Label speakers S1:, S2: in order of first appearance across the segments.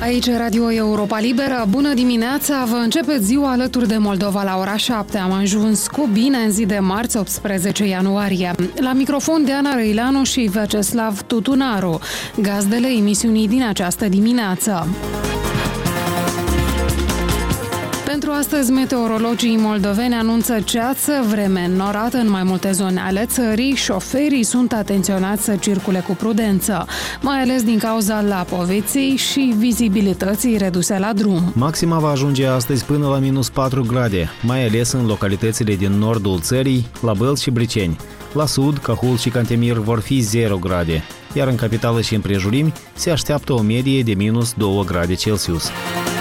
S1: Aici Radio Europa Liberă. Bună dimineața! Vă începeți ziua alături de Moldova la ora 7. Am ajuns cu bine în zi de marți, 18 ianuarie. La microfon Diana Răileanu și Vyacheslav Tutunaru, gazdele emisiunii din această dimineață. Pentru astăzi, meteorologii moldoveni anunță ceață, vreme înnorată în mai multe zone ale țării. Șoferii sunt atenționați să circule cu prudență, mai ales din cauza lapoveței și vizibilității reduse la drum.
S2: Maxima va ajunge astăzi până la minus 4 grade, mai ales în localitățile din nordul țării, la Bălți și Briceni. La sud, Cahul și Cantemir vor fi 0 grade, iar în capitală și împrejurimi se așteaptă o medie de minus 2 grade Celsius.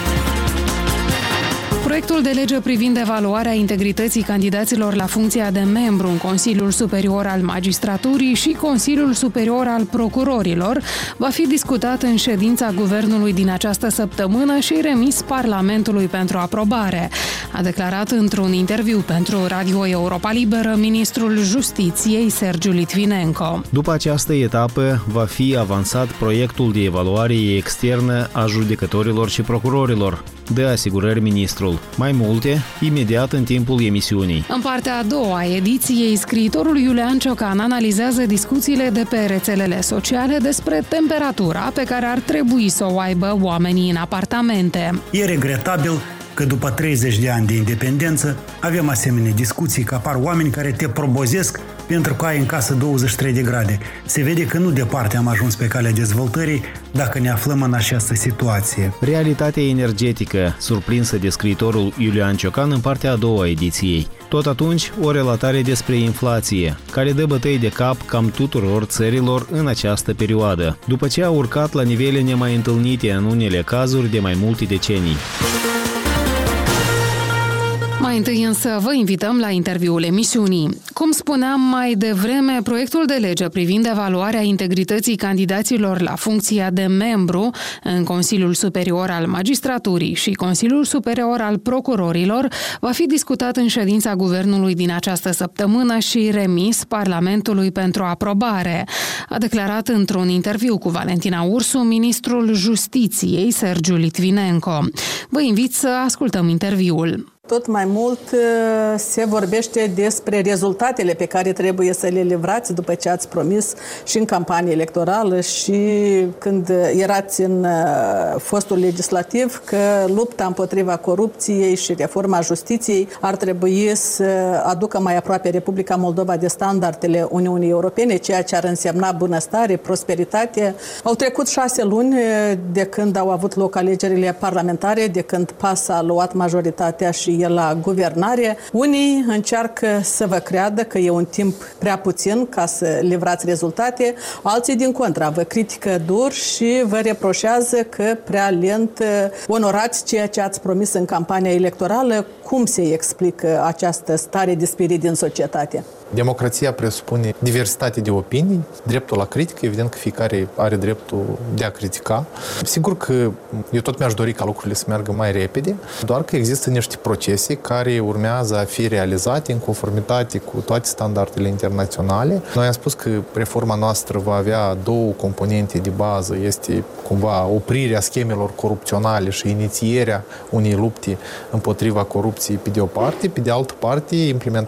S1: Proiectul de lege privind evaluarea integrității candidaților la funcția de membru în Consiliul Superior al Magistraturii și Consiliul Superior al Procurorilor va fi discutat în ședința Guvernului din această săptămână și remis Parlamentului pentru aprobare, a declarat într-un interviu pentru Radio Europa Liberă ministrul Justiției Sergiu Litvinenko.
S2: După această etapă va fi avansat proiectul de evaluare externă a judecătorilor și procurorilor, dă asigurări ministrul. Mai multe, imediat în timpul emisiunii.
S1: În partea a doua a ediției, scriitorul Iulian Ciocan analizează discuțiile de pe rețelele sociale despre temperatura pe care ar trebui să o aibă oamenii în apartamente.
S3: E regretabil că după 30 de ani de independență avem asemenea discuții, că apar oameni care te probozesc pentru că ai în casă 23 de grade. Se vede că nu departe am ajuns pe calea dezvoltării dacă ne aflăm în această situație.
S2: Realitatea energetică, surprinsă de scriitorul Iulian Ciocan în partea a doua a ediției. Tot atunci, o relatare despre inflație, care dă bătăi de cap cam tuturor țărilor în această perioadă, după ce a urcat la nivele nemai întâlnite în unele cazuri de mai multe decenii.
S1: Mai întâi însă vă invităm la interviul emisiunii. Cum spuneam mai devreme, proiectul de lege privind evaluarea integrității candidaților la funcția de membru în Consiliul Superior al Magistraturii și Consiliul Superior al Procurorilor va fi discutat în ședința Guvernului din această săptămână și remis Parlamentului pentru aprobare, a declarat într-un interviu cu Valentina Ursu ministrul Justiției Sergiu Litvinenko. Vă invit să ascultăm interviul.
S4: Tot mai mult se vorbește despre rezultatele pe care trebuie să le livrați după ce ați promis și în campanie electorală și când erați în fostul legislativ că lupta împotriva corupției și reforma justiției ar trebui să aducă mai aproape Republica Moldova de standardele Uniunii Europene, ceea ce ar însemna bunăstare, prosperitate. Au trecut 6 luni de când au avut loc alegerile parlamentare, de când PAS a luat majoritatea și la guvernare. Unii încearcă să vă creadă că e un timp prea puțin ca să livrați rezultate, alții din contra vă critică dur și vă reproșează că prea lent onorați ceea ce ați promis în campania electorală. Cum se explică această stare de spirit din societate?
S5: Democrația presupune diversitate de opinii, dreptul la critică, evident că fiecare are dreptul de a critica. Sigur că eu tot mi-aș dori ca lucrurile să meargă mai repede, doar că există niște procese care urmează a fi realizate în conformitate cu toate standardele internaționale. Noi am spus că reforma noastră va avea două componente de bază. Este cumva oprirea schemelor corupționale și inițierea unei lupte împotriva corupției pe de o parte, pe de altă parte implementarea